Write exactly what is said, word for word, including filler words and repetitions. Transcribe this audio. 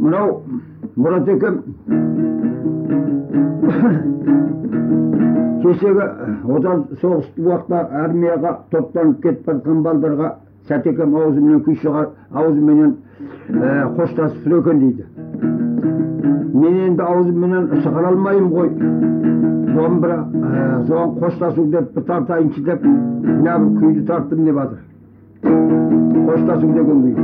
Mınau Murat Ekem kechegi Otan soğuş vaqtda armiyaga toplanıp ketip bargan baldarga Satekem ağzı menen kuy çıgar, ağzı menen hoştasıp söken deydi. Men endi ağzı menen çıkara almayım koy. Soğan bir soğan hoştasıp dep bir tartayınçı dep ne bir kuydu tarttım dep atır. Hoştasıp degen kuy.